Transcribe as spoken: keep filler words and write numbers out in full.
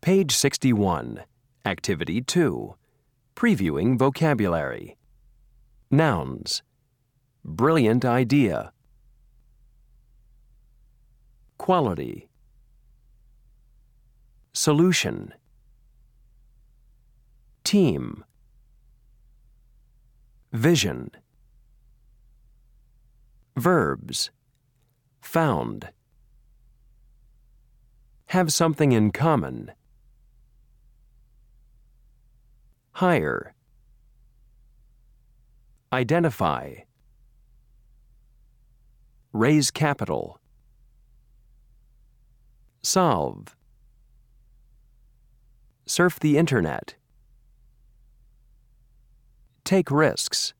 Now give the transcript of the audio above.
Page sixty-one, Activity two, Previewing Vocabulary. Nouns. Brilliant idea. Quality. Solution. Team. Vision. Verbs. Found. Have something in common. Hire. Identify. Raise capital. Solve. Surf the internet. Take risks.